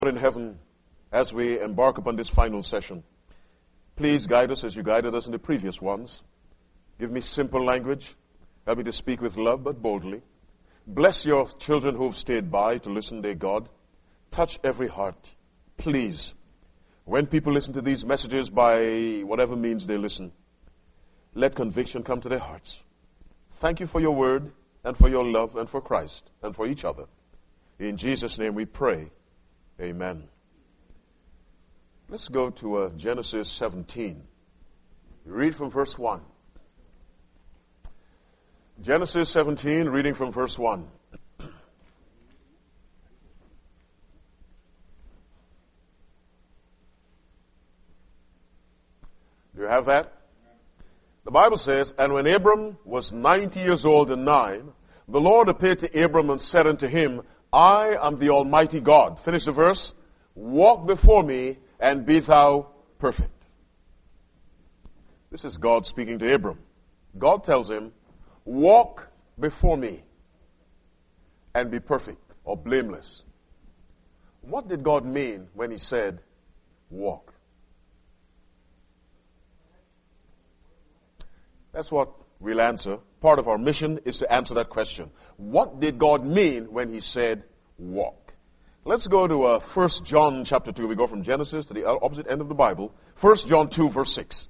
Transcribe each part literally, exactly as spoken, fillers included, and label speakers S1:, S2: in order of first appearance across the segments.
S1: In heaven, as we embark upon this final session, please guide us as you guided us in the previous ones. Give me simple language. Help me to speak with love but boldly. Bless your children who have stayed by to listen, dear God. Touch every heart, please. When people listen to these messages by whatever means they listen, let conviction come to their hearts. Thank you for your word and for your love and for Christ and for each other. In Jesus' name we pray. Amen. Let's go to uh, Genesis seventeen. Read from verse one. Genesis seventeen, reading from verse one. Do you have that? The Bible says, "And when Abram was ninety years old and nine, the Lord appeared to Abram and said unto him, I am the Almighty God." Finish the verse. "Walk before me and be thou perfect." This is God speaking to Abram. God tells him, walk before me and be perfect or blameless. What did God mean when he said, walk? That's what we'll answer. Part of our mission is to answer that question. What did God mean when he said, walk? Let's go to uh, First John chapter two. We go from Genesis to the opposite end of the Bible. First John two, verse six.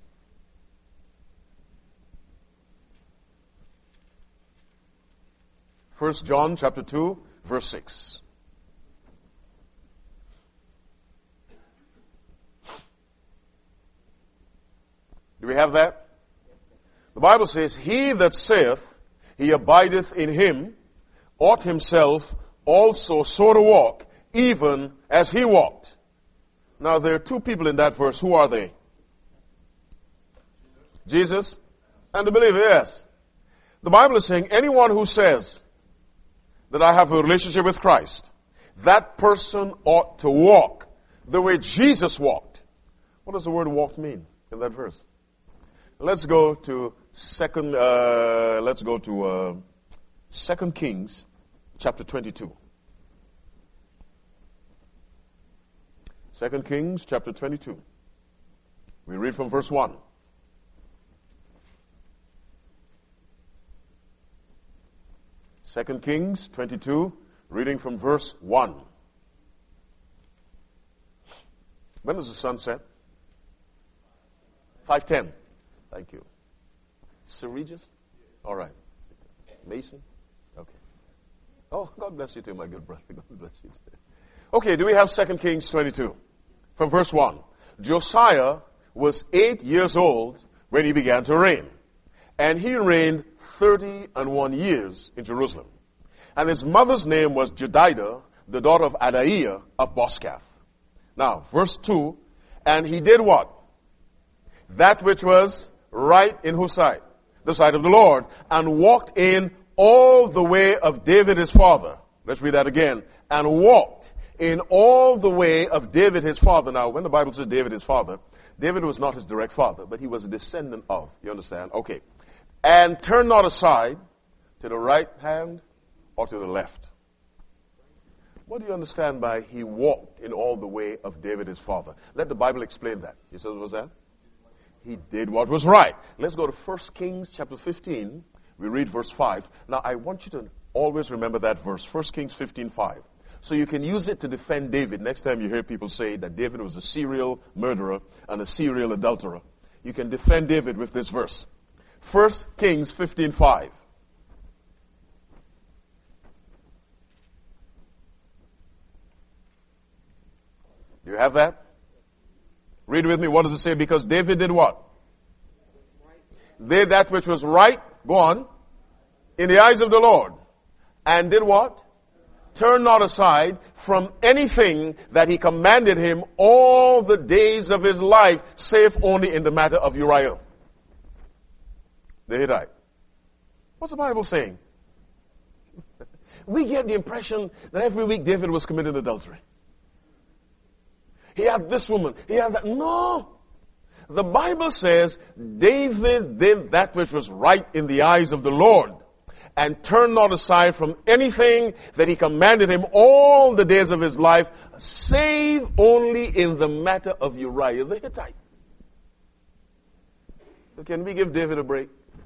S1: First John chapter two, verse six. Do we have that? The Bible says, "He that saith he abideth in him ought himself also so to walk, even as he walked." Now there are two people in that verse. Who are they? Jesus and the believer, yes. The Bible is saying anyone who says that I have a relationship with Christ, that person ought to walk the way Jesus walked. What does the word walk mean in that verse? Let's go to second. Uh, let's go to uh, Second Kings, chapter twenty-two. Second Kings, chapter twenty-two. We read from verse one. Second Kings twenty-two, reading from verse one. When does the sun set? five ten. Thank you. Sir Regis? All right. Mason? Okay. Oh, God bless you too, my good brother. God bless you too. Okay, do we have Second Kings twenty-two? From verse one. "Josiah was eight years old when he began to reign, and he reigned thirty and one years in Jerusalem. And his mother's name was Jedidah, the daughter of Adaiah of Boscath." Now, verse two. "And he did what? That which was right in whose sight? The sight of the Lord, and walked in all the way of David his father." Let's read that again. "And walked in all the way of David his father." Now, when the Bible says David his father, David was not his direct father, but he was a descendant of. You understand? Okay. "And turn not aside to the right hand or to the left." What do you understand by he walked in all the way of David his father? Let the Bible explain that. You said what was that? He did what was right. Let's go to First Kings chapter fifteen. We read verse five. Now, I want you to always remember that verse, First Kings fifteen five. So you can use it to defend David. Next time you hear people say that David was a serial murderer and a serial adulterer, you can defend David with this verse. First Kings fifteen five. Do you have that? Read with me. What does it say? Because David did what? Did that which was right, go on, in the eyes of the Lord. And did what? Turn not aside from anything that he commanded him all the days of his life, save only in the matter of Uriah the Hittite. What's the Bible saying? We get the impression that every week David was committing adultery. He had this woman. He had that. No. The Bible says David did that which was right in the eyes of the Lord, and turned not aside from anything that he commanded him all the days of his life, save only in the matter of Uriah the Hittite. So can we give David a break?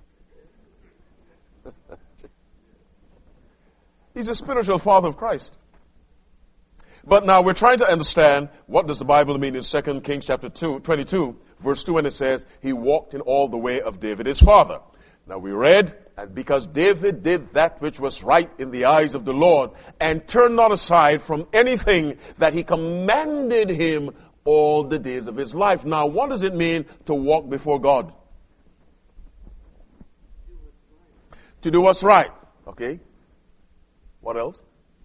S1: He's a spiritual father of Christ. But now we're trying to understand what does the Bible mean in Second Kings chapter two, twenty-two, verse two, when it says, he walked in all the way of David his father. Now we read, and because David did that which was right in the eyes of the Lord, and turned not aside from anything that he commanded him all the days of his life. Now what does it mean to walk before God? To do what's right. Okay. What else?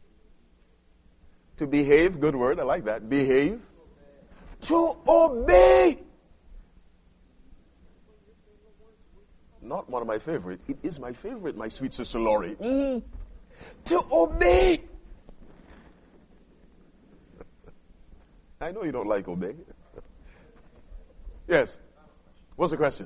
S1: To behave, good word, I like that. Behave. To obey. Not one of my favorite. It is my favorite, my sweet sister Laurie. Mm. To obey. I know you don't like obey. Yes. What's the question?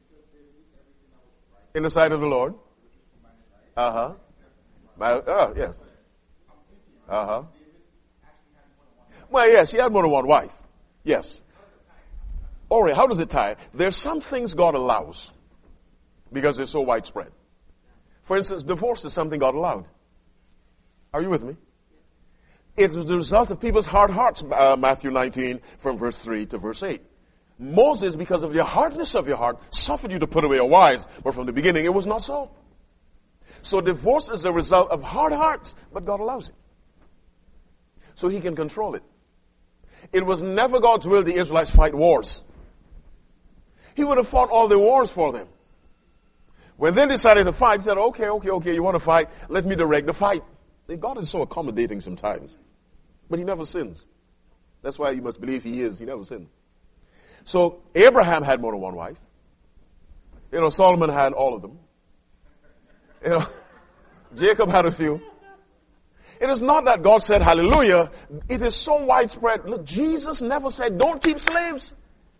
S1: In the sight of the Lord. Uh-huh. My, oh, yes. Uh-huh. Well, yes, he had more than one wife. Yes. All right, how does it tie? There's some things God allows because they're so widespread. For instance, divorce is something God allowed. Are you with me? It was the result of people's hard hearts, uh, Matthew nineteen, from verse three to verse eight. Moses, because of the hardness of your heart, suffered you to put away your wives, but from the beginning it was not so. So divorce is a result of hard hearts, but God allows it. So he can control it. It was never God's will the Israelites fight wars. He would have fought all the wars for them. When they decided to fight, he said, okay, okay, okay, you want to fight? Let me direct the fight. God is so accommodating sometimes. But he never sins. That's why you must believe he is. He never sins. So Abraham had more than one wife. You know, Solomon had all of them. You know, Jacob had a few. It is not that God said hallelujah. It is so widespread. Look, Jesus never said, don't keep slaves.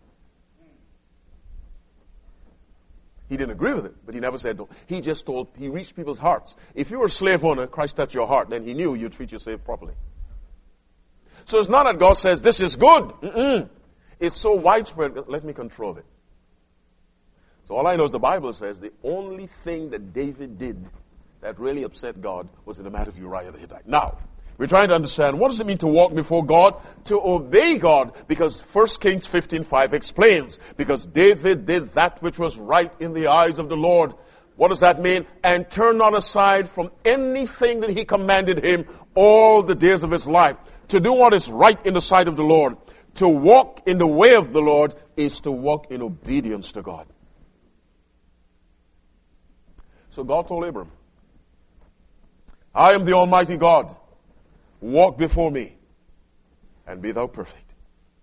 S1: He didn't agree with it, but he never said no. He just told, he reached people's hearts. If you were a slave owner, Christ touched your heart, then he knew you'd treat your slave properly. So it's not that God says, this is good. Mm-mm. It's so widespread, let me control it. So all I know is the Bible says the only thing that David did that really upset God was in the matter of Uriah the Hittite. Now, we're trying to understand, what does it mean to walk before God? To obey God, because First Kings fifteen five explains, because David did that which was right in the eyes of the Lord. What does that mean? And turn not aside from anything that he commanded him all the days of his life. To do what is right in the sight of the Lord. To walk in the way of the Lord is to walk in obedience to God. So God told Abram, I am the Almighty God. Walk before me and be thou perfect.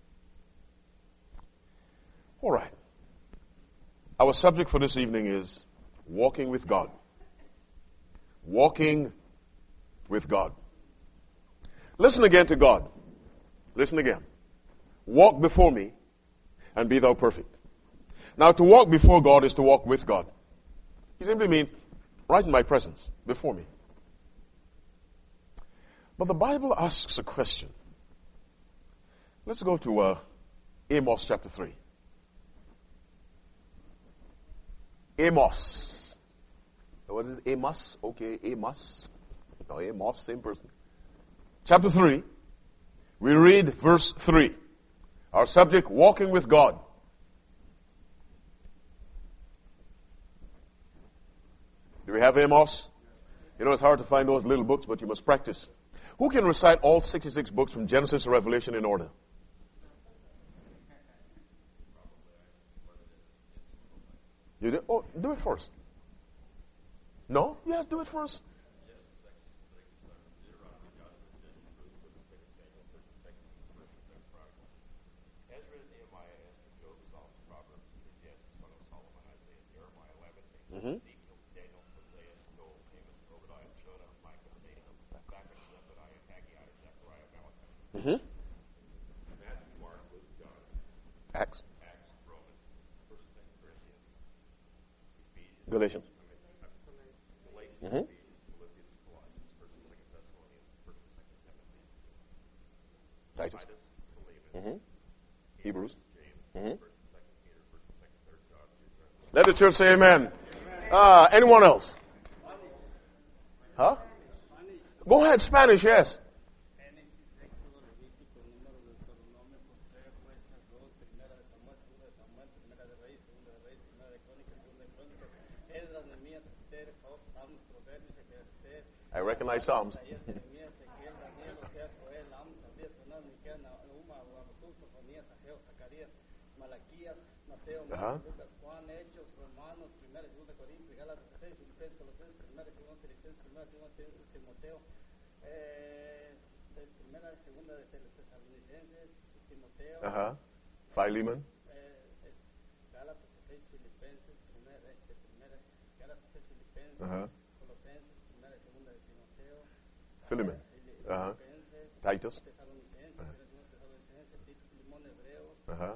S1: All right. Our subject for this evening is walking with God. Walking with God. Listen again to God. Listen again. Walk before me and be thou perfect. Now, to walk before God is to walk with God. He simply means right in my presence, before me. But the Bible asks a question. Let's go to uh, Amos chapter three. Amos. What is it? Amos? Okay, Amos. No, Amos, same person. Chapter three. We read verse three. Our subject, walking with God. Do we have Amos? You know, it's hard to find those little books, but you must practice. Who can recite all sixty-six books from Genesis to Revelation in order? You do? Oh, do it first. No? Yes, do it first. Mm-hmm. Mm-hmm. Acts. Galatians. Mm-hmm. Mm-hmm. Hebrews. Mm-hmm. Let the church say amen. Uh, anyone else? Huh? Go ahead, Spanish, yes. I recognize Psalms. Uh-huh. Uh-huh. Philemon. Uh-huh. Philemon. Uh-huh. Titus. Uh-huh.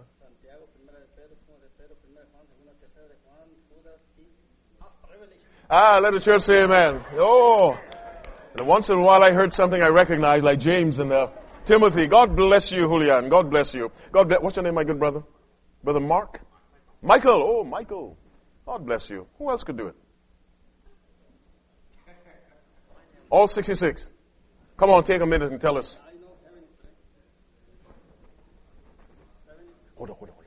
S1: Ah, let the church say amen. Oh, and once in a while I heard something I recognized, like James and uh, Timothy. God bless you, Julian. God bless you. God bless. What's your name, my good brother? Brother Mark? Michael. Oh, Michael. God bless you. Who else could do it? All sixty-six. Come on, take a minute and tell us. Hold on, hold on, hold on.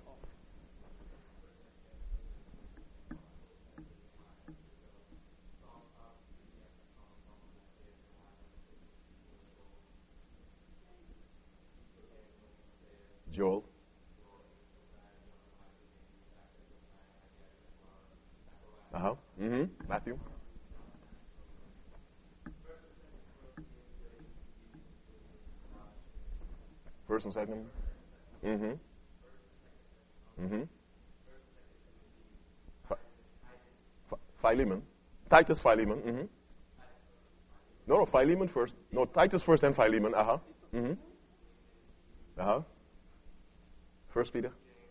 S1: Joel. Uh-huh. Mm-hmm. Matthew. First and second. Mm-hmm. Mm-hmm. Ph- Philemon. Titus, Philemon. Mm-hmm. No, no, Philemon first. No, Titus first and Philemon. Uh-huh. Mm-hmm. Uh-huh. First Peter.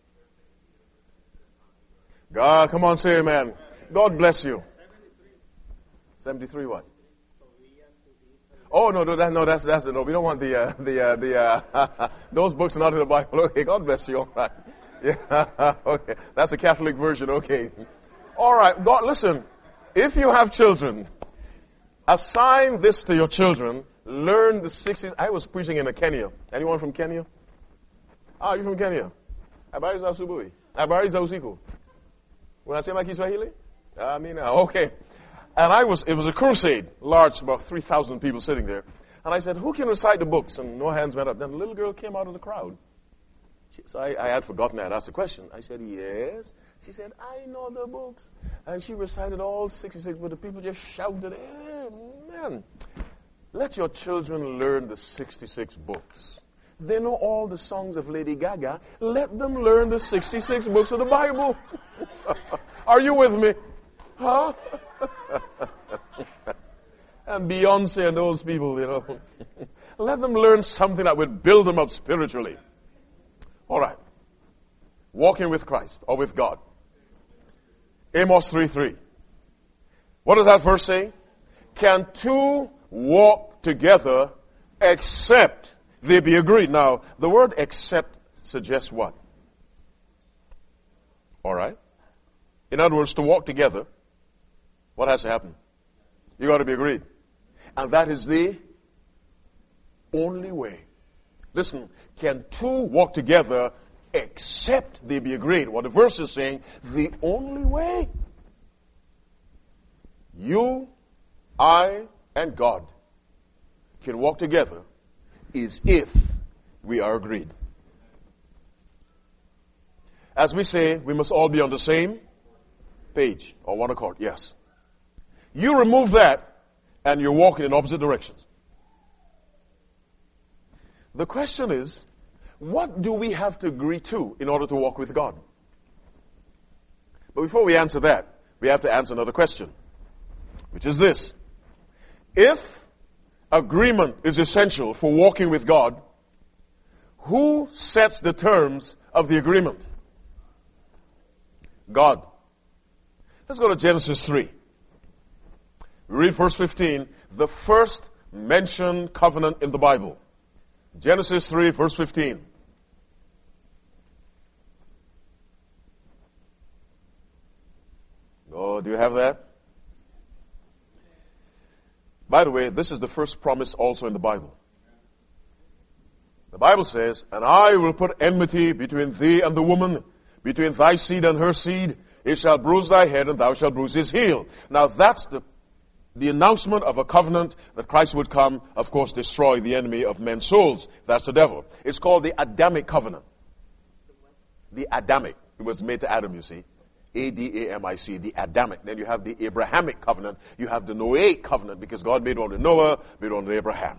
S1: God, come on, say amen. God bless you. seventy-three what? Oh, no, no, that, no, that's, that's, no, we don't want the, uh, the, uh, the, uh, those books are not in the Bible. Okay, God bless you, all right. Yeah, okay, that's a Catholic version, okay. All right, God, listen, if you have children, assign this to your children, learn the sixties. I was preaching in Kenya. Anyone from Kenya? Ah, you from Kenya? Habari za asubuhi. Habari za usiku. Unasema Kiswahili? Amina, okay. And I was, it was a crusade, large, about three thousand people sitting there. And I said, who can recite the books? And no hands went up. Then a little girl came out of the crowd. She, so I, I had forgotten that. I asked a question. I said, yes. She said, I know the books. And she recited all sixty-six, but the people just shouted, amen. Let your children learn the sixty-six books. They know all the songs of Lady Gaga. Let them learn the sixty-six books of the Bible. Are you with me? Huh? And Beyonce and those people, you know. Let them learn something that would build them up spiritually. All right. Walking with Christ or with God. Amos three three. What does that verse say? Can two walk together except they be agreed? Now, the word except suggests what? All right. In other words, to walk together, what has to happen? You got to be agreed. And that is the only way. Listen, can two walk together except they be agreed? What the verse is saying, the only way. You, I, and God can walk together is if we are agreed. As we say, we must all be on the same page or one accord. Yes. You remove that and you're walking in opposite directions. The question is, what do we have to agree to in order to walk with God? But before we answer that, we have to answer another question, which is this. If agreement is essential for walking with God, who sets the terms of the agreement? God. Let's go to Genesis three. We read verse fifteen, the first mentioned covenant in the Bible. Genesis three, verse fifteen. Oh, do you have that? By the way, this is the first promise also in the Bible. The Bible says, and I will put enmity between thee and the woman, between thy seed and her seed. It shall bruise thy head, and thou shalt bruise his heel. Now that's the, the announcement of a covenant that Christ would come, of course, destroy the enemy of men's souls. That's the devil. It's called the Adamic covenant. The Adamic. It was made to Adam, you see. A D A M I C, the Adamic. Then you have the Abrahamic covenant. You have the Noahic covenant, because God made one with Noah, made one with Abraham.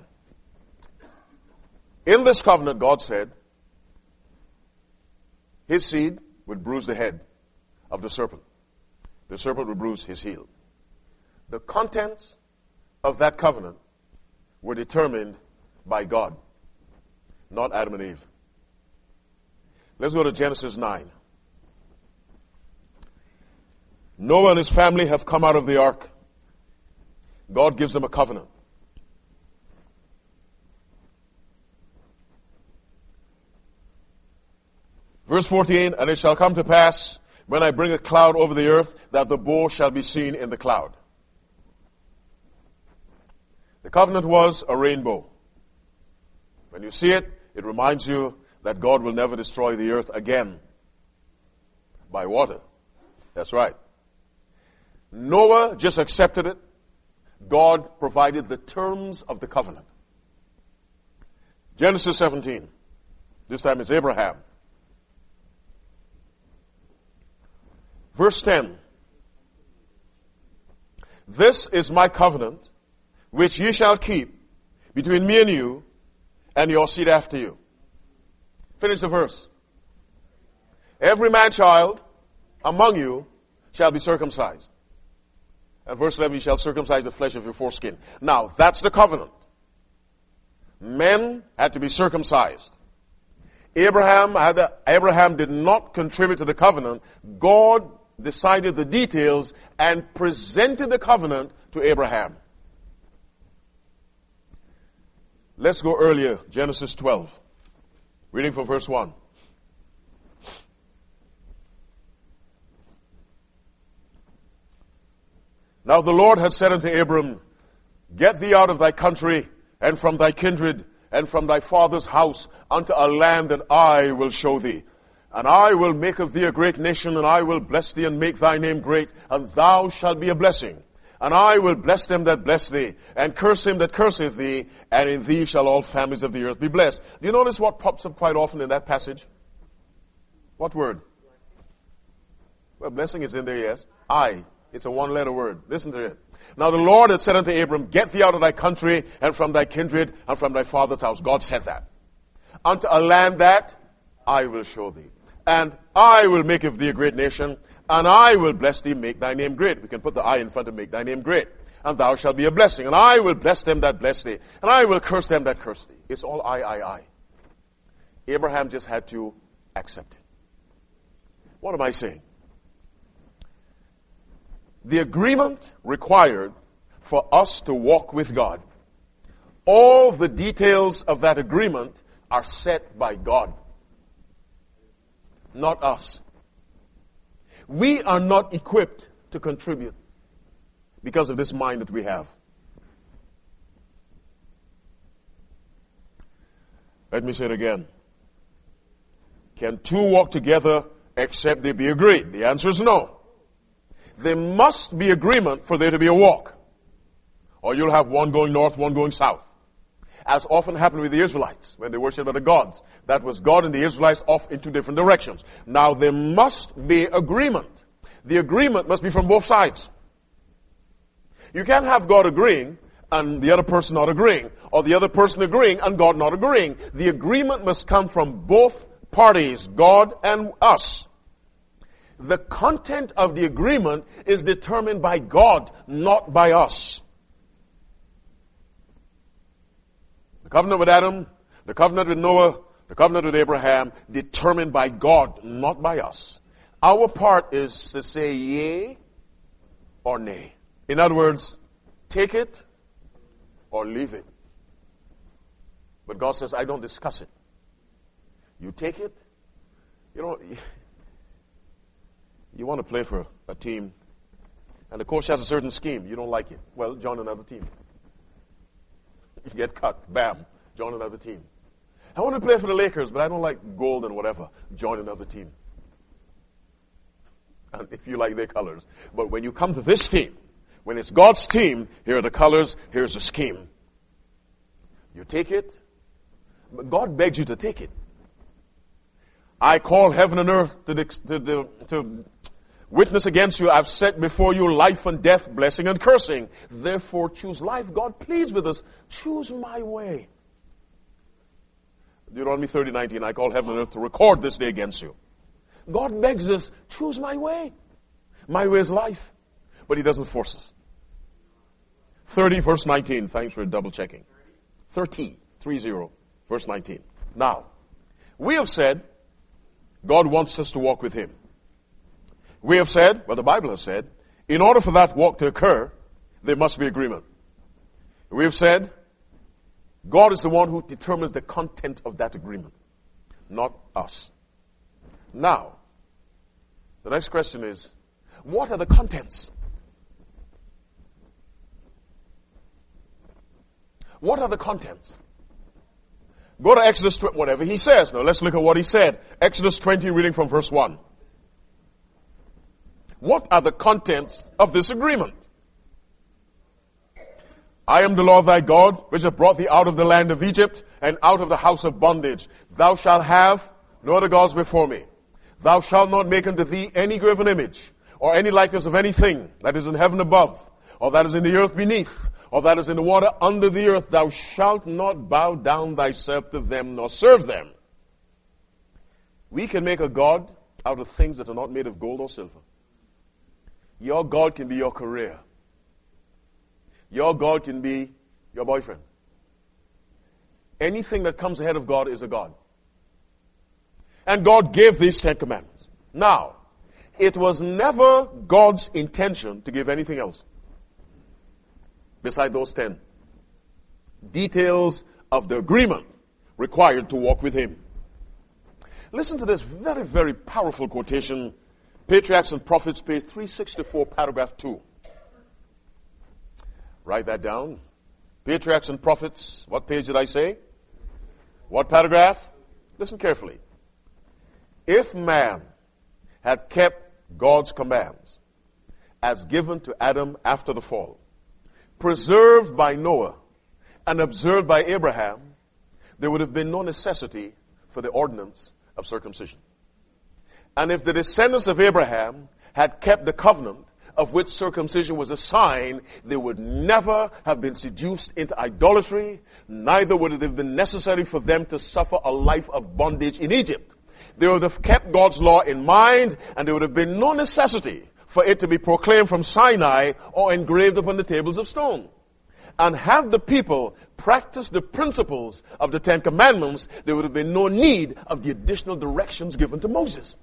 S1: In this covenant, God said, his seed would bruise the head of the serpent. The serpent would bruise his heel. The contents of that covenant were determined by God, not Adam and Eve. Let's go to Genesis nine. Noah and his family have come out of the ark. God gives them a covenant. Verse fourteen, and it shall come to pass, when I bring a cloud over the earth, that the bow shall be seen in the cloud. The covenant was a rainbow. When you see it, it reminds you that God will never destroy the earth again by water. That's right. Noah just accepted it. God provided the terms of the covenant. Genesis seventeen. This time it's Abraham. Verse ten. This is my covenant, which ye shall keep between me and you, and your seed after you. Finish the verse. Every man-child among you shall be circumcised. And verse eleven, you shall circumcise the flesh of your foreskin. Now, that's the covenant. Men had to be circumcised. Abraham, had the, Abraham did not contribute to the covenant. God decided the details and presented the covenant to Abraham. Let's go earlier, Genesis twelve. Reading from verse one. Now the Lord had said unto Abram, get thee out of thy country, and from thy kindred, and from thy father's house, unto a land that I will show thee. And I will make of thee a great nation, and I will bless thee, and make thy name great, and thou shalt be a blessing. And I will bless them that bless thee, and curse him that curseth thee, and in thee shall all families of the earth be blessed. Do you notice what pops up quite often in that passage? What word? Well, blessing is in there, yes. I. It's a one-letter word. Listen to it. Now the Lord had said unto Abram, get thee out of thy country, and from thy kindred, and from thy father's house. God said that. Unto a land that I will show thee. And I will make of thee a great nation, and I will bless thee, make thy name great. We can put the I in front of make thy name great. And thou shalt be a blessing. And I will bless them that bless thee, and I will curse them that curse thee. It's all I, I, I. Abraham just had to accept it. What am I saying? The agreement required for us to walk with God, all the details of that agreement are set by God, not us. We are not equipped to contribute because of this mind that we have. Let me say it again. Can two walk together except they be agreed? The answer is no. There must be agreement for there to be a walk. Or you'll have one going north, one going south. As often happened with the Israelites when they worshipped other gods. That was God and the Israelites off in two different directions. Now there must be agreement. The agreement must be from both sides. You can't have God agreeing and the other person not agreeing. Or the other person agreeing and God not agreeing. The agreement must come from both parties, God and us. The content of the agreement is determined by God, not by us. The covenant with Adam, the covenant with Noah, the covenant with Abraham, determined by God, not by us. Our part is to say yea or nay. In other words, take it or leave it. But God says, I don't discuss it. You take it. You know, you want to play for a team, And the coach has a certain scheme. You don't like it. Well, join another team. You get cut. Bam. Join another team. I want to play for the Lakers, but I don't like gold and whatever. Join another team. And if you like their colors. But when you come to this team, when it's God's team, here are the colors, here's the scheme. You take it, but God begs you to take it. I call heaven and earth to, the, to, the, to witness against you. I've set before you life and death, blessing and cursing. Therefore choose life. God pleads with us. Choose my way. Deuteronomy thirty nineteen, I call heaven and earth to record this day against you. God begs us, choose my way. My way is life. But he doesn't force us. thirty, verse nineteen. Thanks for double checking. thirty, three zero, verse nineteen. Now, we have said God wants us to walk with him. We have said, well, the Bible has said, in order for that walk to occur, there must be agreement. We have said, God is the one who determines the content of that agreement, not us. Now, the next question is, what are the contents? What are the contents? Go to Exodus, whatever he says. Now let's look at what he said. Exodus twenty, reading from verse one. What are the contents of this agreement? I am the Lord thy God, which have brought thee out of the land of Egypt and out of the house of bondage. Thou shalt have no other gods before me. Thou shalt not make unto thee any graven image, or any likeness of anything that is in heaven above, or that is in the earth beneath, or that is in the water under the earth. Thou shalt not bow down thyself to them, nor serve them. We can make a god out of things that are not made of gold or silver. Your God can be your career. Your God can be your boyfriend. Anything that comes ahead of God is a god. And God gave these Ten Commandments. Now, it was never God's intention to give anything else beside those ten. Details of the agreement required to walk with him. Listen to this very, very powerful quotation. Patriarchs and Prophets, page three sixty-four, paragraph two. Write that down. Patriarchs and Prophets, what page did I say? What paragraph? Listen carefully. If man had kept God's commands as given to Adam after the fall, preserved by Noah and observed by Abraham, there would have been no necessity for the ordinance of circumcision. And if the descendants of Abraham had kept the covenant of which circumcision was a sign, they would never have been seduced into idolatry, neither would it have been necessary for them to suffer a life of bondage in Egypt. They would have kept God's law in mind, and there would have been no necessity for it to be proclaimed from Sinai or engraved upon the tables of stone. And had the people practiced the principles of the Ten Commandments, there would have been no need of the additional directions given to Moses.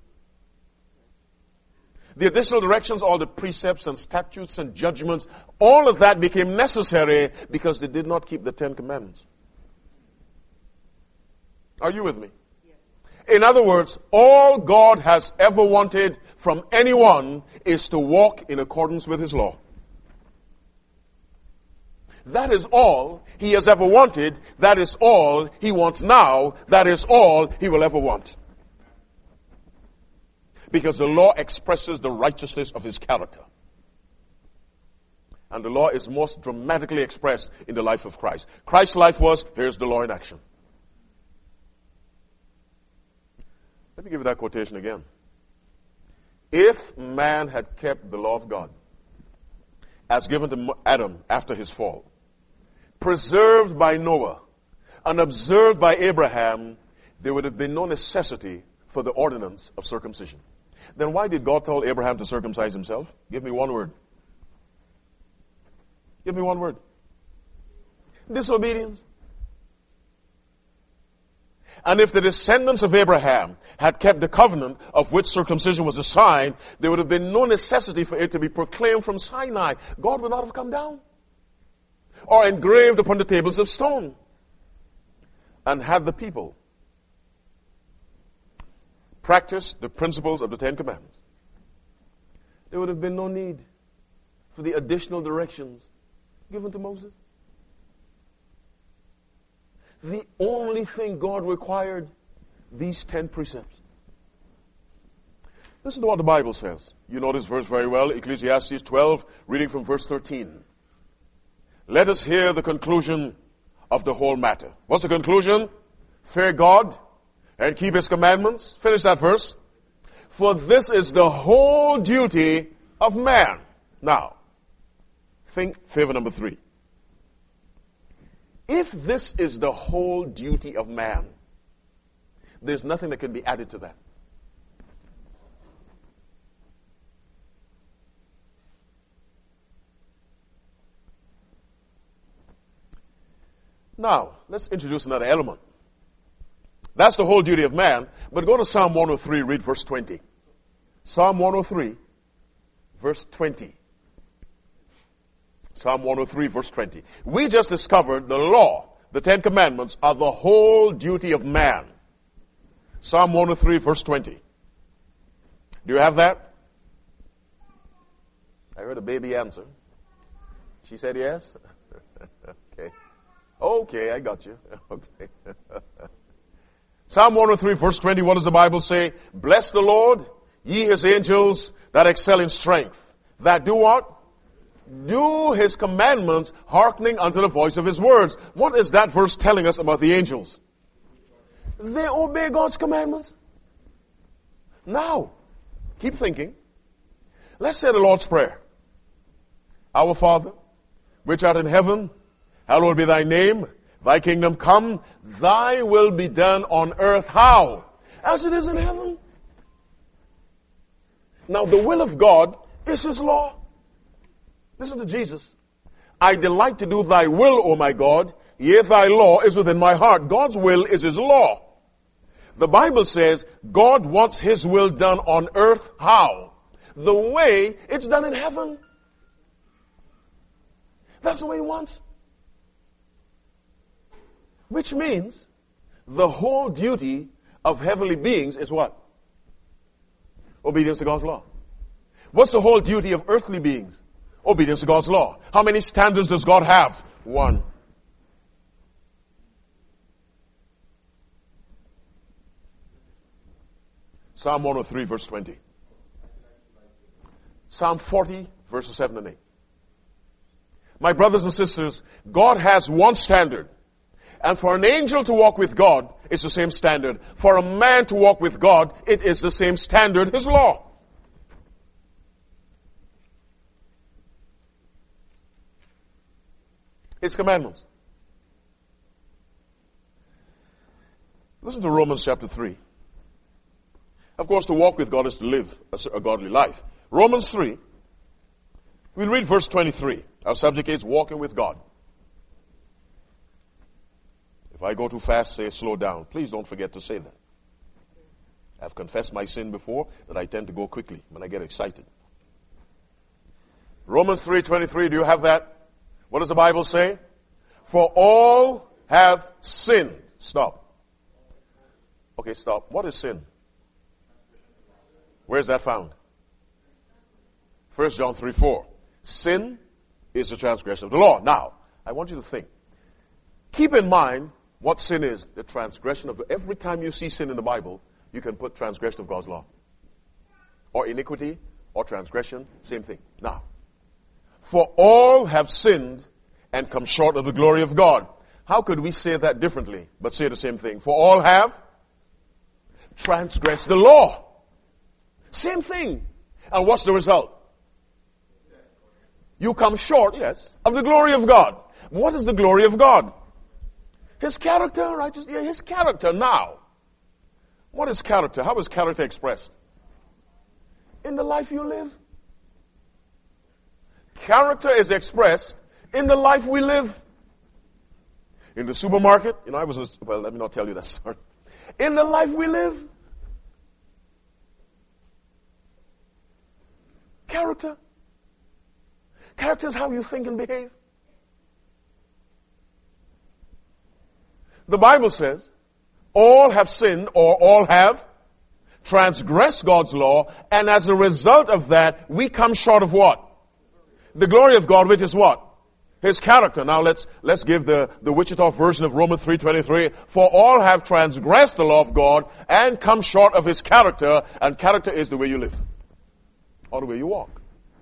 S1: The additional directions, all the precepts and statutes and judgments, all of that became necessary because they did not keep the Ten Commandments. Are you with me? In other words, all God has ever wanted from anyone is to walk in accordance with his law. That is all he has ever wanted. That is all he wants now. That is all he will ever want. Because the law expresses the righteousness of his character. And the law is most dramatically expressed in the life of Christ. Christ's life was, here's the law in action. Let me give you that quotation again. If man had kept the law of God as given to Adam after his fall, preserved by Noah, and observed by Abraham, there would have been no necessity for the ordinance of circumcision. Then why did God tell Abraham to circumcise himself? Give me one word. Give me one word. Disobedience. And if the descendants of Abraham had kept the covenant of which circumcision was a sign, there would have been no necessity for it to be proclaimed from Sinai. God would not have come down or engraved upon the tables of stone. And had the people practiced the principles of the Ten Commandments, there would have been no need for the additional directions given to Moses? The only thing God required, these ten precepts. Listen to what the Bible says. You know this verse very well, Ecclesiastes twelve, reading from verse thirteen. Let us hear the conclusion of the whole matter. What's the conclusion? Fear God and keep His commandments. Finish that verse. For this is the whole duty of man. Now, think favor number three. If this is the whole duty of man, there's nothing that can be added to that. Now, let's introduce another element. That's the whole duty of man, but go to Psalm one oh three, read verse twenty. Psalm one oh three, verse twenty. Psalm one oh three, verse twenty. We just discovered the law, the Ten Commandments, are the whole duty of man. Psalm one oh three, verse twenty. Do you have that? I heard a baby answer. She said yes? Okay. Okay, I got you. Okay. Psalm one oh three, verse twenty, what does the Bible say? Bless the Lord, ye His angels that excel in strength. That do what? Do His commandments, hearkening unto the voice of His words. What is that verse telling us about the angels? They obey God's commandments. Now, keep thinking. Let's say the Lord's Prayer. Our Father, which art in heaven, hallowed be thy name. Thy kingdom come. Thy will be done on earth. How? As it is in heaven. Now the will of God is His law. Listen to Jesus. I delight to do thy will, O my God. Yea, thy law is within my heart. God's will is His law. The Bible says God wants His will done on earth. How? The way it's done in heaven. That's the way He wants. Which means the whole duty of heavenly beings is what? Obedience to God's law. What's the whole duty of earthly beings? Obedience to God's law. How many standards does God have? One. Psalm one oh three, verse twenty. Psalm forty, verses seven and eight. My brothers and sisters, God has one standard. And for an angel to walk with God, it's the same standard. For a man to walk with God, it is the same standard, His law. His commandments. Listen to Romans chapter three. Of course, to walk with God is to live a godly life. Romans three, we'll read verse twenty-three. Our subject is walking with God. If I go too fast, say slow down. Please don't forget to say that. I've confessed my sin before, that I tend to go quickly when I get excited. Romans three twenty-three, do you have that? What does the Bible say? For all have sinned. Stop. Okay, stop. What is sin? Where's that found? First John three four. Sin is the transgression of the law. Now, I want you to think. Keep in mind what sin is. The transgression of the... Every time you see sin in the Bible, you can put transgression of God's law. Or iniquity, or transgression, same thing. Now, for all have sinned and come short of the glory of God. How could we say that differently, but say the same thing? For all have transgressed the law. Same thing. And what's the result? You come short, yes, of the glory of God. What is the glory of God? His character, righteous, yeah, His character. Now, what is character? How is character expressed? In the life you live. Character is expressed in the life we live. In the supermarket, you know, I was, well, let me not tell you that story. In the life we live. Character. Character is how you think and behave. The Bible says, all have sinned or all have transgressed God's law, and as a result of that, we come short of what? The glory of God, which is what? His character. Now let's, let's give the, the Wichita version of Romans three twenty-three. For all have transgressed the law of God and come short of His character. And character is the way you live. Or the way you walk.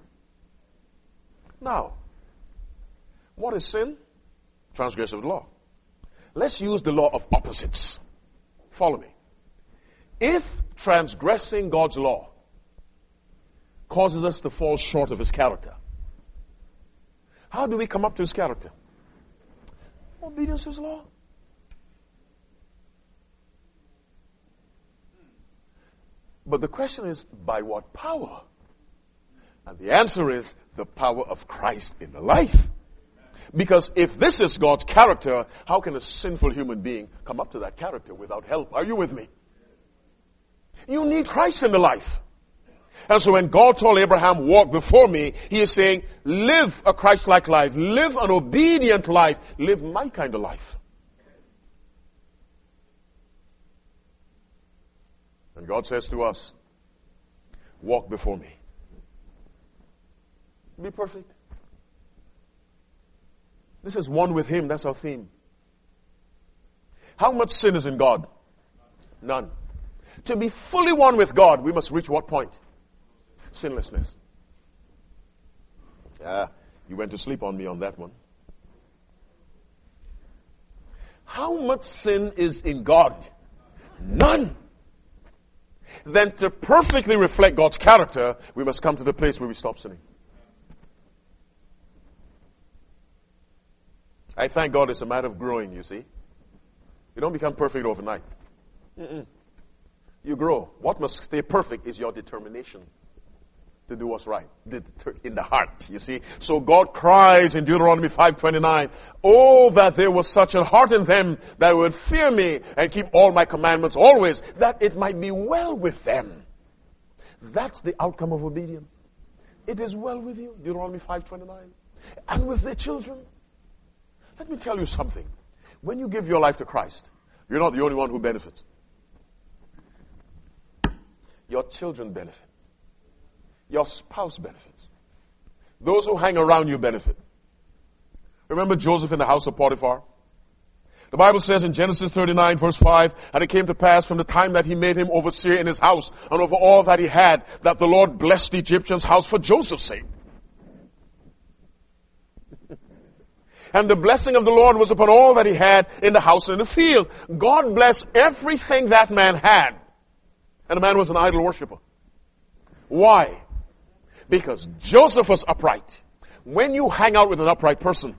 S1: Now, what is sin? Transgression of the law. Let's use the law of opposites. Follow me. If transgressing God's law causes us to fall short of His character, how do we come up to His character? Obedience to His law. But the question is, by what power? And the answer is the power of Christ in the life. Because if this is God's character, how can a sinful human being come up to that character without help? Are you with me? You need Christ in the life. And so when God told Abraham, walk before me, He is saying, live a Christ-like life. Live an obedient life. Live my kind of life. And God says to us, walk before me. Be perfect. This is one with Him. That's our theme. How much sin is in God? None. To be fully one with God, we must reach what point? Sinlessness. Ah, you went to sleep on me on that one. How much sin is in God? None. Then to perfectly reflect God's character, we must come to the place where we stop sinning. I thank God it's a matter of growing, you see. You don't become perfect overnight. Mm-mm. You grow. What must stay perfect is your determination to do what's right in the heart, you see. So God cries in Deuteronomy five twenty-nine, oh, that there was such a heart in them that would fear me and keep all my commandments always, that it might be well with them. That's the outcome of obedience. It is well with you, Deuteronomy five twenty-nine. And with their children. Let me tell you something. When you give your life to Christ, you're not the only one who benefits. Your children benefit. Your spouse benefits. Those who hang around you benefit. Remember Joseph in the house of Potiphar? The Bible says in Genesis thirty-nine verse five, and it came to pass from the time that he made him overseer in his house and over all that he had, that the Lord blessed the Egyptian's house for Joseph's sake. And the blessing of the Lord was upon all that he had in the house and in the field. God blessed everything that man had. And the man was an idol worshiper. Why? Because Joseph was upright. When you hang out with an upright person,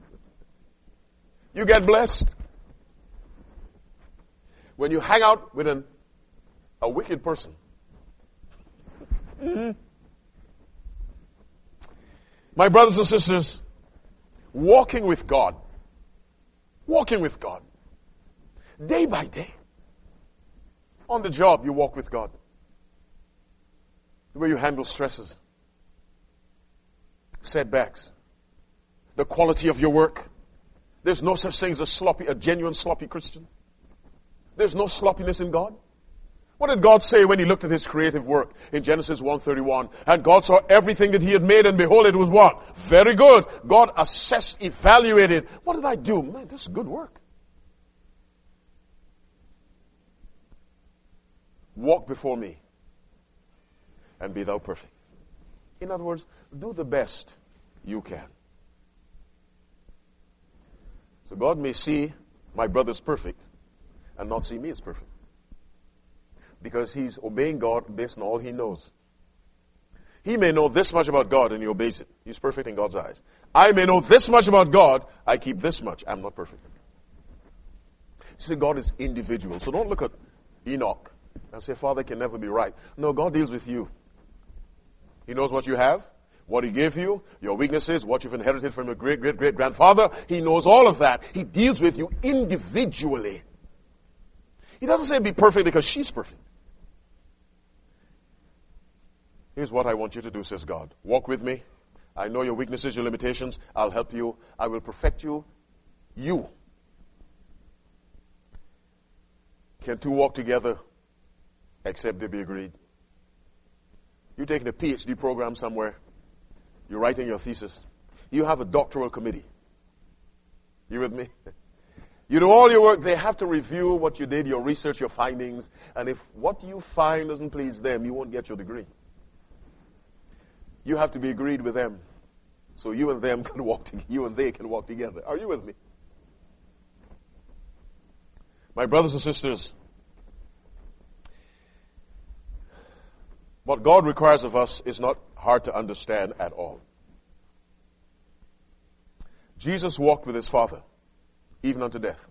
S1: you get blessed. When you hang out with an, a wicked person, mm-hmm. My brothers and sisters, walking with God, walking with God, day by day. On the job, you walk with God. The way you handle stresses, setbacks, the quality of your work. There's no such thing as a sloppy, a genuine sloppy Christian. There's no sloppiness in God. What did God say when He looked at His creative work in Genesis one thirty-one? And God saw everything that He had made, and behold, it was what? Very good. God assessed, evaluated. What did I do? Man, this is good work. Walk before me and be thou perfect. In other words, do the best you can. So God may see my brother's perfect and not see me as perfect. Because he's obeying God based on all he knows. He may know this much about God and he obeys it. He's perfect in God's eyes. I may know this much about God, I keep this much. I'm not perfect. See, God is individual. So don't look at Enoch and say, Father can never be right. No, God deals with you. He knows what you have, what He gave you, your weaknesses, what you've inherited from your great-great-great-grandfather. He knows all of that. He deals with you individually. He doesn't say be perfect because she's perfect. Here's what I want you to do, says God. Walk with me. I know your weaknesses, your limitations. I'll help you. I will perfect you. You. Can two walk together except they be agreed? You're taking a P H D program somewhere. You're writing your thesis. You have a doctoral committee. You with me? You do all your work. They have to review what you did, your research, your findings. And if what you find doesn't please them, you won't get your degree. You have to be agreed with them. So you and them can walk together. You and they can walk together. Are you with me? My brothers and sisters, what God requires of us is not hard to understand at all. Jesus walked with his Father, even unto death.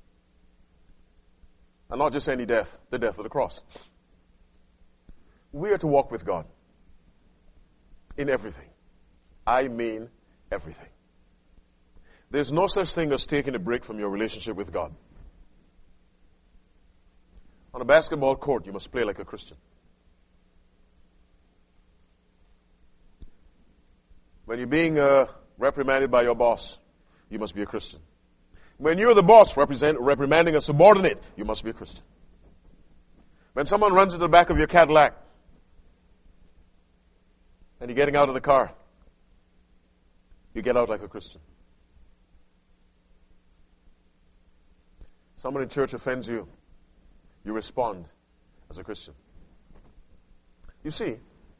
S1: And not just any death, the death of the cross. We are to walk with God in everything. I mean everything. There's no such thing as taking a break from your relationship with God. On a basketball court, you must play like a Christian. When you're being uh, reprimanded by your boss, you must be a Christian. When you're the boss represent, reprimanding a subordinate, you must be a Christian. When someone runs into the back of your Cadillac and you're getting out of the car, you get out like a Christian. Someone in church offends you, you respond as a Christian. You see,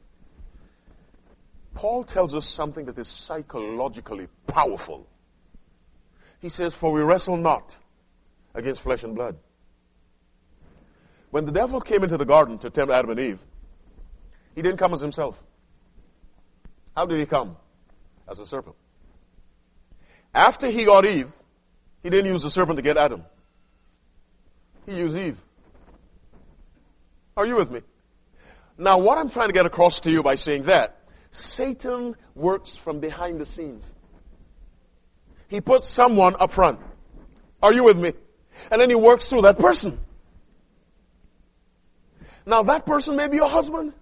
S1: Paul tells us something that is psychologically powerful. He says, for we wrestle not against flesh and blood. When the devil came into the garden to tempt Adam and Eve, he didn't come as himself. How did he come? As a serpent. After he got Eve, he didn't use the serpent to get Adam. He used Eve. Are you with me? Now, what I'm trying to get across to you by saying that, Satan works from behind the scenes. He puts someone up front. Are you with me? And then he works through that person. Now, that person may be your husband.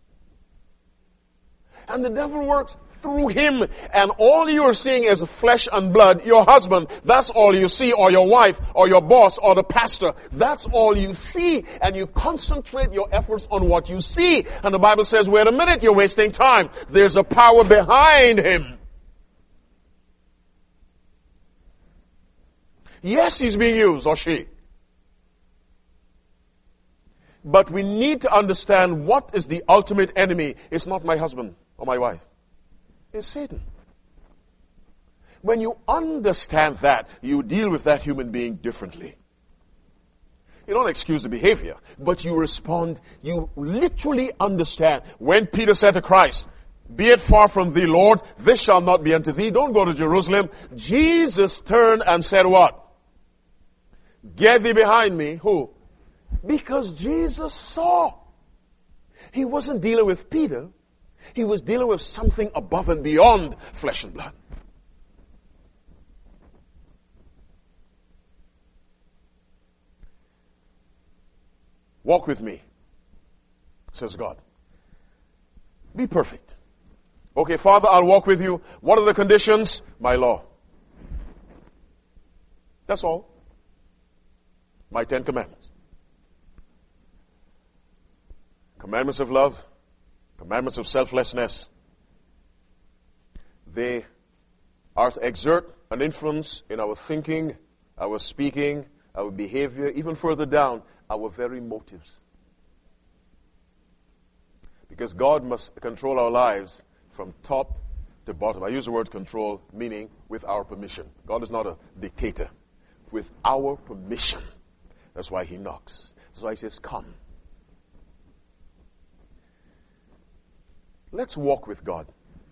S1: And the devil works through him. And all you are seeing is flesh and blood. Your husband, that's all you see. Or your wife, or your boss, or the pastor. That's all you see. And you concentrate your efforts on what you see. And the Bible says, wait a minute, you're wasting time. There's a power behind him. Yes, he's being used, or she. But we need to understand what is the ultimate enemy. It's not my husband or my wife. It's Satan. When you understand that, you deal with that human being differently. You don't excuse the behavior, but you respond. You literally understand. When Peter said to Christ, be it far from thee, Lord, this shall not be unto thee. Don't go to Jerusalem. Jesus turned and said what? Get thee behind me. Who? Because Jesus saw. He wasn't dealing with Peter. He was dealing with something above and beyond flesh and blood. Walk with me, says God. Be perfect. Okay, Father, I'll walk with you. What are the conditions? My law. That's all. My Ten Commandments. Commandments of love, commandments of selflessness. They are to exert an influence in our thinking, our speaking, our behavior, even further down, our very motives. Because God must control our lives from top to bottom. I use the word control, meaning with our permission. God is not a dictator. With our permission. That's why he knocks. That's why he says, come. Let's walk with God.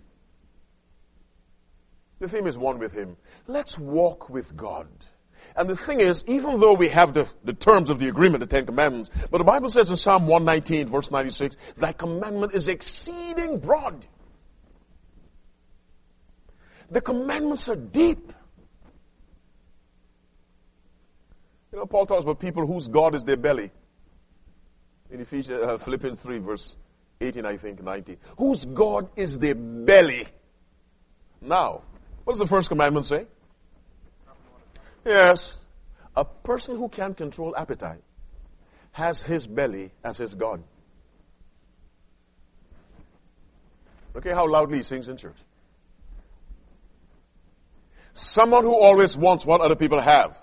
S1: The theme is one with him. Let's walk with God. And the thing is, even though we have the, the terms of the agreement, the Ten Commandments, but the Bible says in Psalm one nineteen, verse ninety-six, that commandment is exceeding broad. The commandments are deep. You know, Paul talks about people whose God is their belly. In Ephesians, uh, Philippians three, verse eighteen, I think, nineteen. Whose God is their belly. Now, what does the first commandment say? Yes. A person who can't control appetite has his belly as his God. Look at how loudly he sings in church. Someone who always wants what other people have.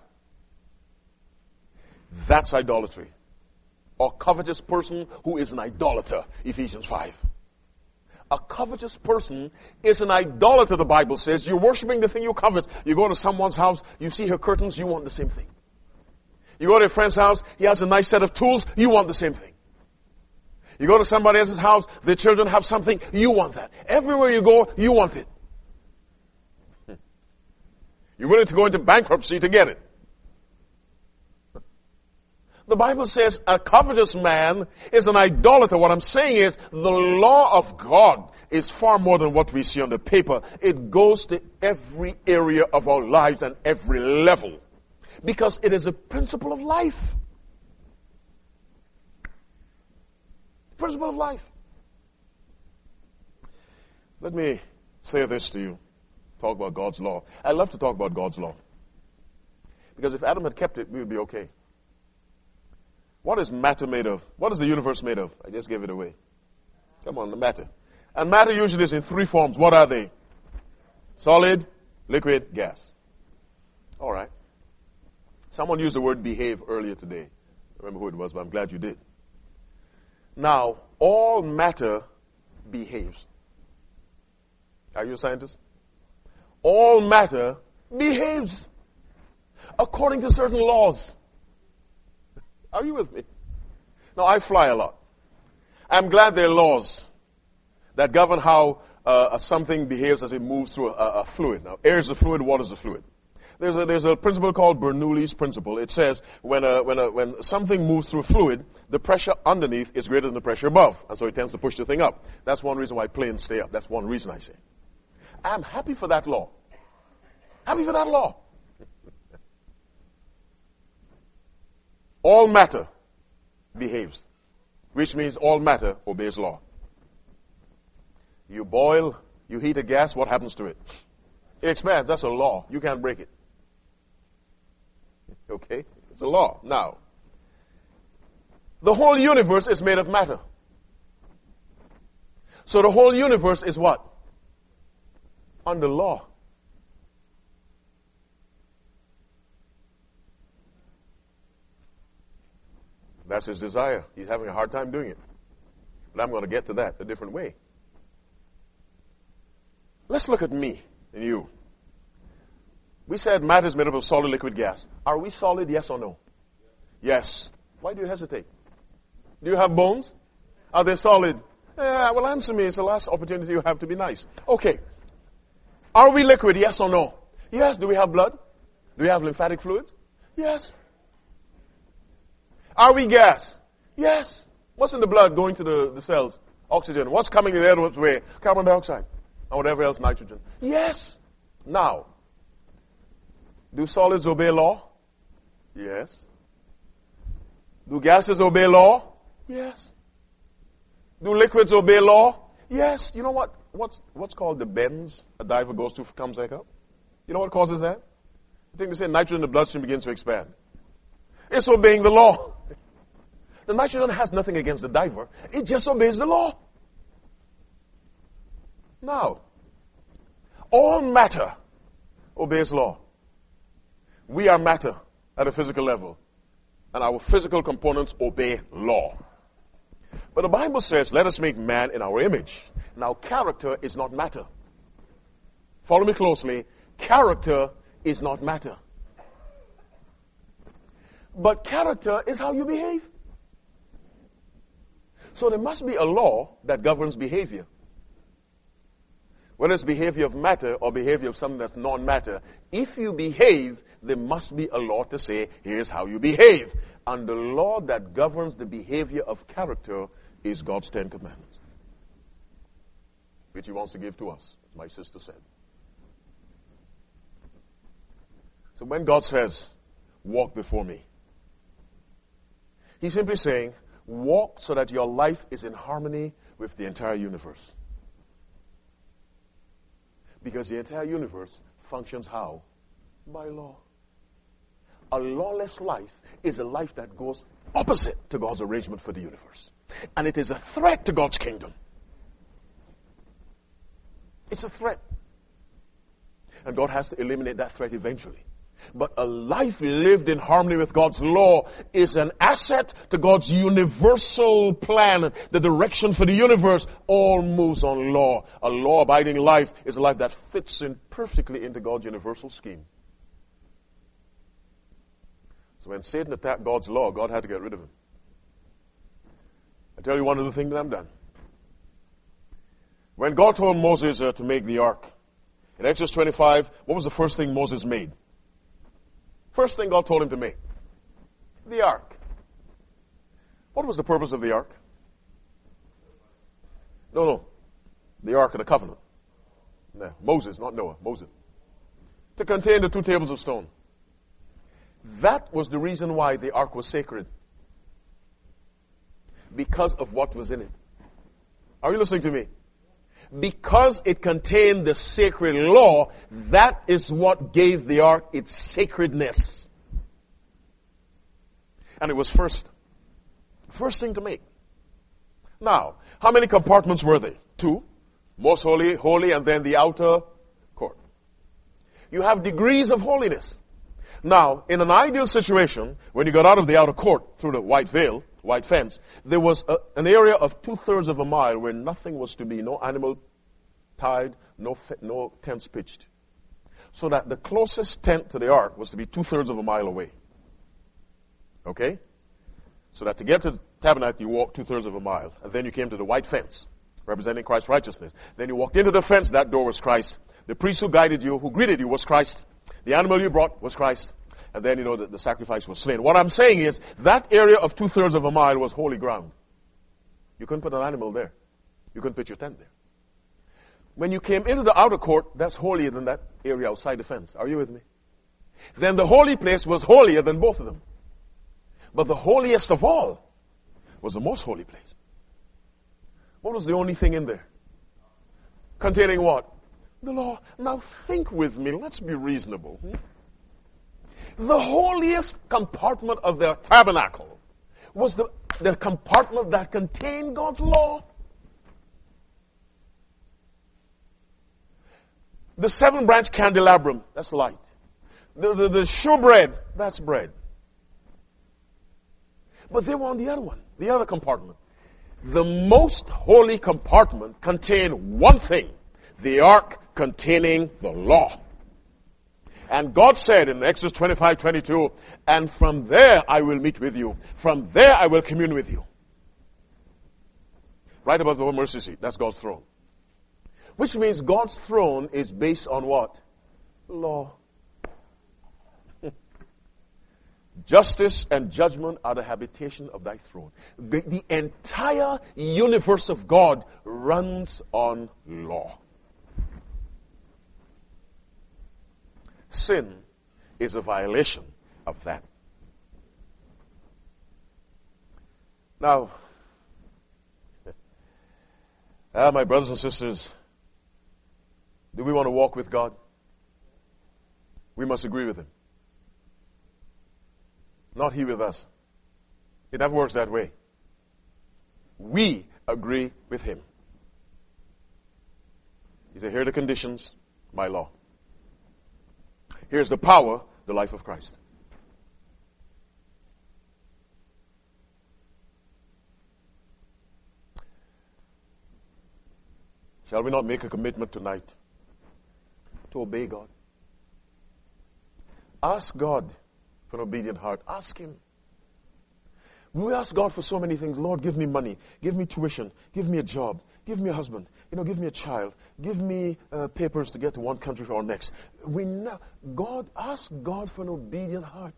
S1: That's idolatry. Or covetous person who is an idolater, Ephesians five. A covetous person is an idolater, the Bible says. You're worshiping the thing you covet. You go to someone's house, you see her curtains, you want the same thing. You go to a friend's house, he has a nice set of tools, you want the same thing. You go to somebody else's house, the children have something, you want that. Everywhere you go, you want it. You're willing to go into bankruptcy to get it. The Bible says a covetous man is an idolater. What I'm saying is the law of God is far more than what we see on the paper. It goes to every area of our lives and every level. Because it is a principle of life. Principle of life. Let me say this to you. Talk about God's law. I love to talk about God's law. Because if Adam had kept it, we would be okay. What is matter made of? What is the universe made of? I just gave it away. Come on, the matter. And matter usually is in three forms. What are they? Solid, liquid, gas. All right. Someone used the word behave earlier today. I remember who it was, but I'm glad you did. Now, all matter behaves. Are you a scientist? All matter behaves according to certain laws. Are you with me? Now, I fly a lot. I'm glad there are laws that govern how uh, something behaves as it moves through a, a fluid. Now, air is a fluid, water is a fluid. There's a, there's a principle called Bernoulli's principle. It says when, a, when, a, when something moves through a fluid, the pressure underneath is greater than the pressure above. And so it tends to push the thing up. That's one reason why planes stay up. That's one reason I say. I'm happy for that law. Happy for that law. All matter behaves, which means all matter obeys law. You boil, you heat a gas, what happens to it? It expands. That's a law. You can't break it. Okay? It's a law. Now, the whole universe is made of matter. So the whole universe is what? Under law. That's his desire. He's having a hard time doing it. But I'm going to get to that a different way. Let's look at me and you. We said matter is made up of solid, liquid, gas. Are we solid, yes or no? Yes. Why do you hesitate? Do you have bones? Are they solid? Eh, well, answer me. It's the last opportunity you have to be nice. Okay. Are we liquid, yes or no? Yes. Do we have blood? Do we have lymphatic fluids? Yes. Are we gas? Yes. What's in the blood going to the, the cells? Oxygen. What's coming the other way? Carbon dioxide. And whatever else, nitrogen. Yes. Now, do solids obey law? Yes. Do gases obey law? Yes. Do liquids obey law? Yes. You know what? What's what's called the bends a diver goes to comes back up? You know what causes that? I think they say nitrogen in the bloodstream begins to expand. It's obeying the law. The nitrogen has nothing against the diver. It just obeys the law. Now, all matter obeys law. We are matter at a physical level, and our physical components obey law. But the Bible says, let us make man in our image. Now, character is not matter. Follow me closely. Character is not matter. But character is how you behave. So there must be a law that governs behavior. Whether it's behavior of matter or behavior of something that's non-matter, if you behave, there must be a law to say, here's how you behave. And the law that governs the behavior of character is God's Ten Commandments, which he wants to give to us, as my sister said. So when God says, walk before me, he's simply saying, walk so that your life is in harmony with the entire universe. Because the entire universe functions how? By law. A lawless life is a life that goes opposite to God's arrangement for the universe. And it is a threat to God's kingdom. It's a threat. and God has to eliminate that threat eventually. But a life lived in harmony with God's law is an asset to God's universal plan. The direction for the universe all moves on law. A law-abiding life is a life that fits in perfectly into God's universal scheme. So when Satan attacked God's law, God had to get rid of him. I tell you one of the things that I've done. When God told Moses uh, to make the ark, in Exodus twenty-five, what was the first thing Moses made? First thing God told him to make. The ark. What was the purpose of the ark? No, no. The ark of the covenant. No, Moses, not Noah. Moses. To contain the two tables of stone. That was the reason why the ark was sacred. Because of what was in it. Are you listening to me? Because it contained the sacred law, that is what gave the ark its sacredness. And it was first. First thing to make. Now, how many compartments were they? Two. Most holy, holy, and then the outer court. You have degrees of holiness. Now, in an ideal situation, when you got out of the outer court through the white veil, white fence, there was a, an area of two-thirds of a mile where nothing was to be, no animal tied, no no tents pitched. So that the closest tent to the ark was to be two-thirds of a mile away. Okay? So that to get to the tabernacle, you walked two-thirds of a mile. And then you came to the white fence, representing Christ's righteousness. Then you walked into the fence, that door was Christ. The priest who guided you, who greeted you, was Christ. The animal you brought was Christ. And then, you know, the, the sacrifice was slain. What I'm saying is, that area of two-thirds of a mile was holy ground. You couldn't put an animal there. You couldn't put your tent there. When you came into the outer court, that's holier than that area outside the fence. Are you with me? Then the holy place was holier than both of them. But the holiest of all was the most holy place. What was the only thing in there? Containing what? The law. Now think with me. Let's be reasonable. Hmm? The holiest compartment of the tabernacle was the, the compartment that contained God's law. The seven-branch candelabrum, that's light. The, the, the showbread, that's bread. But they were on the other one, the other compartment. The most holy compartment contained one thing, the ark containing the law. And God said in Exodus twenty-five twenty-two, and from there I will meet with you. From there I will commune with you. Right above the mercy seat, that's God's throne. Which means God's throne is based on what? Law. Justice and judgment are the habitation of thy throne. The, the entire universe of God runs on law. Sin is a violation of that. Now, ah, my brothers and sisters, do we want to walk with God? We must agree with Him. Not He with us. It never works that way. We agree with Him. He said, here are the conditions, my law. Here's the power, the life of Christ. Shall we not make a commitment tonight to obey God? Ask God for an obedient heart. Ask Him. We ask God for so many things. Lord, give me money. Give me tuition. Give me a job. Give me a husband. You know, give me a child. Give me uh, papers to get to one country or next. We know, God, ask God for an obedient heart.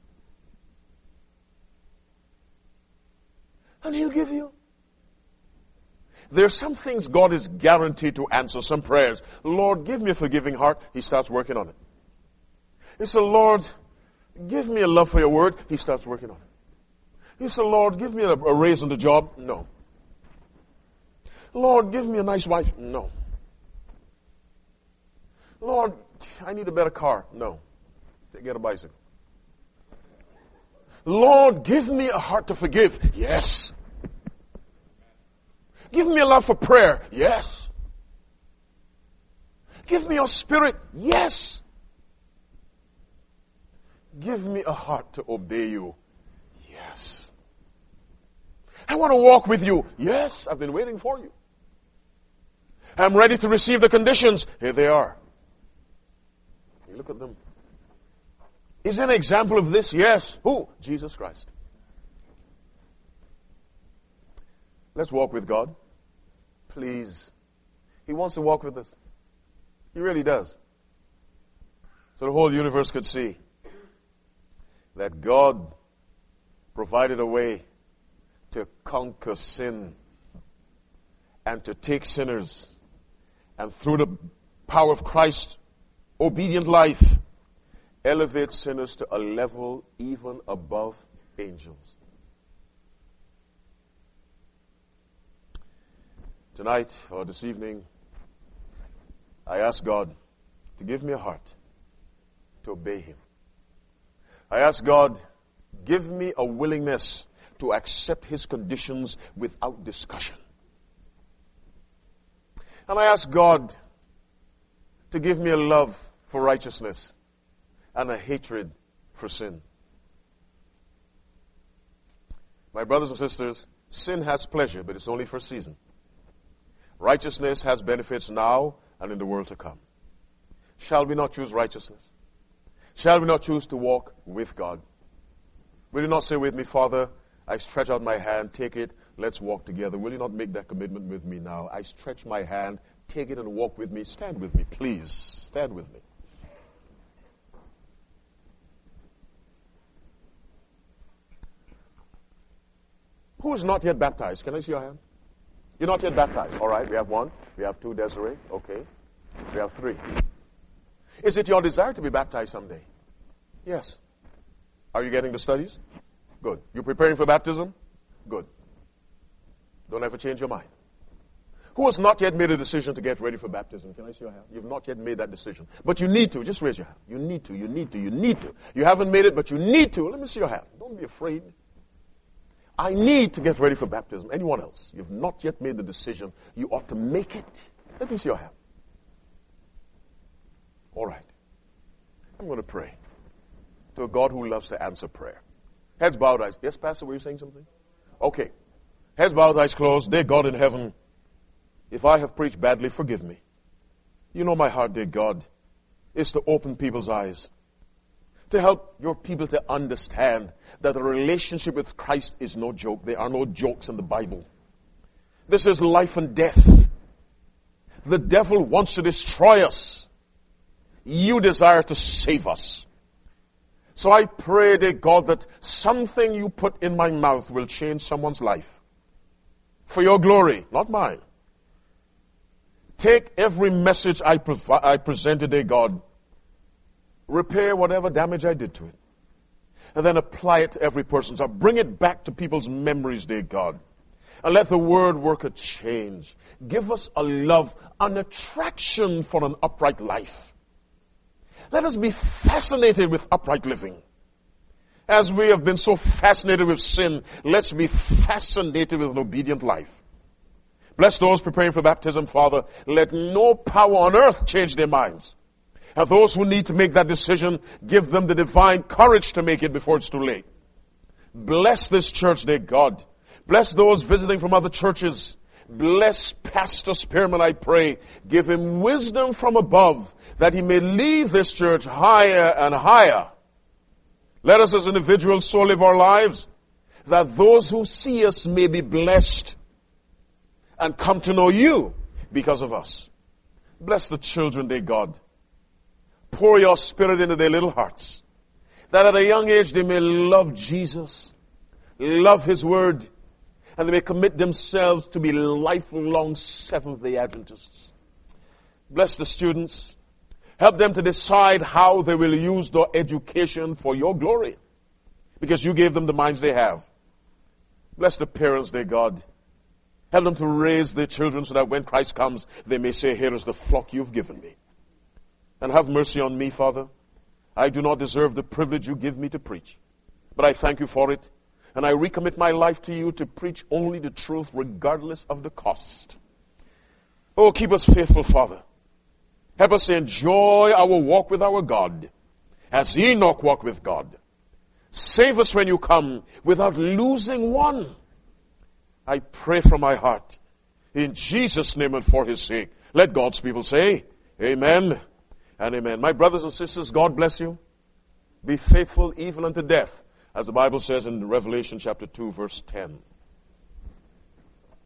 S1: And He'll give you. There are some things God is guaranteed to answer, some prayers. Lord, give me a forgiving heart. He starts working on it. He said, Lord, give me a love for your word. He starts working on it. He said, Lord, give me a, a raise in the job. No. Lord, give me a nice wife. No. Lord, I need a better car. No. Get a bicycle. Lord, give me a heart to forgive. Yes. Give me a love for prayer. Yes. Give me your spirit. Yes. Give me a heart to obey you. Yes. I want to walk with you. Yes, I've been waiting for you. I'm ready to receive the conditions. Here they are. You look at them. Is an example of this? Yes. Who? Jesus Christ. Let's walk with God. Please. He wants to walk with us. He really does. So the whole universe could see that God provided a way to conquer sin and to take sinners, and through the power of Christ's obedient life, elevate sinners to a level even above angels. Tonight or this evening, I ask God to give me a heart to obey Him. I ask God, give me a willingness to accept His conditions without discussion. And I ask God to give me a love for righteousness and a hatred for sin. My brothers and sisters, sin has pleasure, but it's only for a season. Righteousness has benefits now and in the world to come. Shall we not choose righteousness? Shall we not choose to walk with God? Will you not say with me, Father, I stretch out my hand, take it, let's walk together. Will you not make that commitment with me now? I stretch my hand, take it and walk with me. Stand with me, please. Stand with me. Who is not yet baptized? Can I see your hand? You're not yet baptized. All right, we have one. We have two, Desiree. Okay. We have three. Is it your desire to be baptized someday? Yes. Are you getting the studies? Good. You preparing for baptism? Good. Don't ever change your mind. Who has not yet made a decision to get ready for baptism? Can I see your hand? You've not yet made that decision. But you need to. Just raise your hand. You need to. You need to. You need to. You haven't made it, but you need to. Let me see your hand. Don't be afraid. I need to get ready for baptism. Anyone else? You've not yet made the decision. You ought to make it. Let me see your hand. All right. I'm going to pray to a God who loves to answer prayer. Heads bowed, eyes. Yes, Pastor, were you saying something? Okay. Heads bowed, eyes closed. Dear God in heaven, if I have preached badly, forgive me. You know my heart, dear God, is to open people's eyes, to help your people to understand that the relationship with Christ is no joke. There are no jokes in the Bible. This is life and death. The devil wants to destroy us. You desire to save us. So I pray, dear God, that something you put in my mouth will change someone's life. For your glory, not mine. Take every message I, prov- I presented, dear God. Repair whatever damage I did to it. And then apply it to every person's heart. Bring it back to people's memories, dear God. And let the word work a change. Give us a love, an attraction for an upright life. Let us be fascinated with upright living. As we have been so fascinated with sin, let's be fascinated with an obedient life. Bless those preparing for baptism, Father. Let no power on earth change their minds. And those who need to make that decision, give them the divine courage to make it before it's too late. Bless this church, dear God. Bless those visiting from other churches. Bless Pastor Spearman, I pray. Give him wisdom from above, that he may lead this church higher and higher. Let us as individuals so live our lives that those who see us may be blessed and come to know you because of us. Bless the children, dear God. Pour your spirit into their little hearts, that at a young age they may love Jesus, love His word, and they may commit themselves to be lifelong Seventh-day Adventists. Bless the students. Help them to decide how they will use their education for your glory, because you gave them the minds they have. Bless the parents, dear God. Help them to raise their children so that when Christ comes, they may say, here is the flock you've given me. And have mercy on me, Father. I do not deserve the privilege you give me to preach, but I thank you for it. And I recommit my life to you to preach only the truth regardless of the cost. Oh, keep us faithful, Father. Help us to enjoy our walk with our God as Enoch walked with God. Save us when you come without losing one. I pray from my heart, in Jesus' name and for his sake. Let God's people say, amen and amen. My brothers and sisters, God bless you. Be faithful even unto death, as the Bible says in Revelation chapter two, verse ten.